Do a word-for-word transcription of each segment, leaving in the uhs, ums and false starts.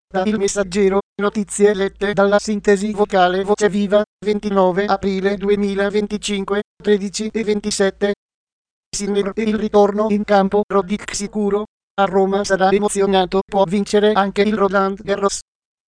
Da Il Messaggero, notizie lette dalla sintesi vocale Voce Viva, ventinove aprile duemilaventicinque, tredici e ventisette. Sinner e il ritorno in campo, Roddick sicuro. A Roma sarà emozionato, può vincere anche il Roland Garros.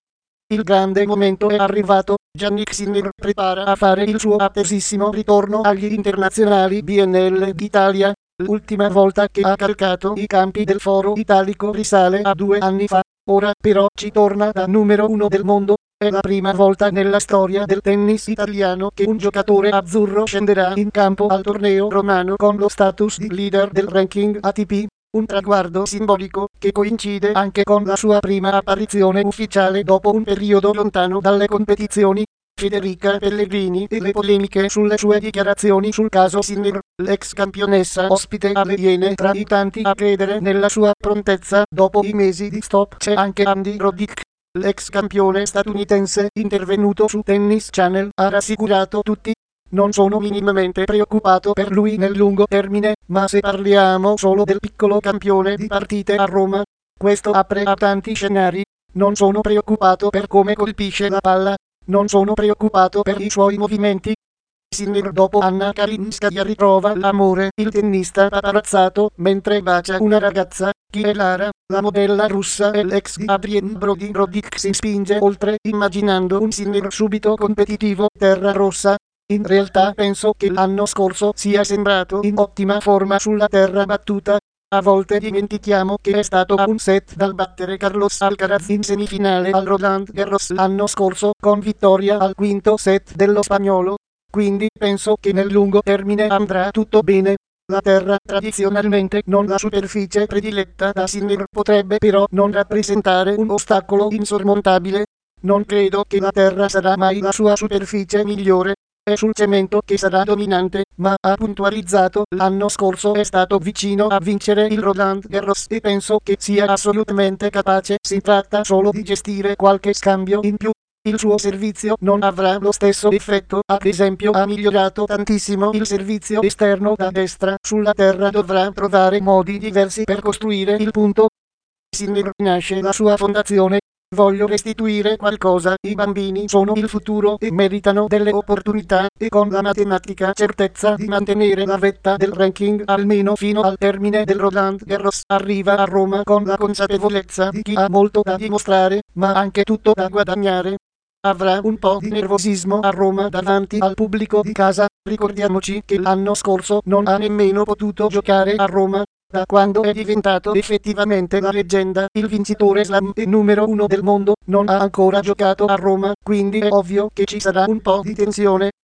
Il grande momento è arrivato, Jannik Sinner prepara a fare il suo attesissimo ritorno agli internazionali B N L d'Italia. L'ultima volta che ha calcato i campi del Foro Italico risale a due anni fa, ora però ci torna da numero uno del mondo. È la prima volta nella storia del tennis italiano che un giocatore azzurro scenderà in campo al torneo romano con lo status di leader del ranking A T P. Un traguardo simbolico che coincide anche con la sua prima apparizione ufficiale dopo un periodo lontano dalle competizioni. Federica Pellegrini e le polemiche sulle sue dichiarazioni sul caso Sinner, l'ex campionessa ospite alle Iene tra i tanti a credere nella sua prontezza dopo i mesi di stop. C'è anche Andy Roddick, l'ex campione statunitense intervenuto su Tennis Channel, ha rassicurato tutti. Non sono minimamente preoccupato per lui nel lungo termine, ma se parliamo solo del piccolo campione di partite a Roma, questo apre a tanti scenari. Non sono preoccupato per come colpisce la palla, non sono preoccupato per i suoi movimenti. Sinner dopo Anna Kalinskaya ritrova l'amore, il tennista paparazzato mentre bacia una ragazza. Chi è Lara? La modella russa e l'ex di Adrien Brody. Roddick si spinge oltre, immaginando un Sinner subito competitivo, terra rossa. In realtà penso che l'anno scorso sia sembrato in ottima forma sulla terra battuta. A volte dimentichiamo che è stato a un set dal battere Carlos Alcaraz in semifinale al Roland Garros l'anno scorso con vittoria al quinto set dello spagnolo. Quindi penso che nel lungo termine andrà tutto bene. La terra, tradizionalmente non la superficie prediletta da Sinner, potrebbe però non rappresentare un ostacolo insormontabile. Non credo che la terra sarà mai la sua superficie migliore. È sul cemento che sarà dominante, ma ha puntualizzato l'anno scorso è stato vicino a vincere il Roland Garros e penso che sia assolutamente capace. Si tratta solo di gestire qualche scambio in più. Il suo servizio non avrà lo stesso effetto, ad esempio ha migliorato tantissimo il servizio esterno da destra, sulla terra dovrà trovare modi diversi per costruire il punto. Sinner nasce la sua fondazione. Voglio restituire qualcosa, i bambini sono il futuro e meritano delle opportunità, e con la matematica certezza di mantenere la vetta del ranking almeno fino al termine del Roland Garros. Arriva a Roma con la consapevolezza di chi ha molto da dimostrare, ma anche tutto da guadagnare. Avrà un po' di nervosismo a Roma davanti al pubblico di casa. Ricordiamoci che l'anno scorso non ha nemmeno potuto giocare a Roma. Da quando è diventato effettivamente la leggenda, il vincitore slam e numero uno del mondo, non ha ancora giocato a Roma, quindi è ovvio che ci sarà un po' di tensione.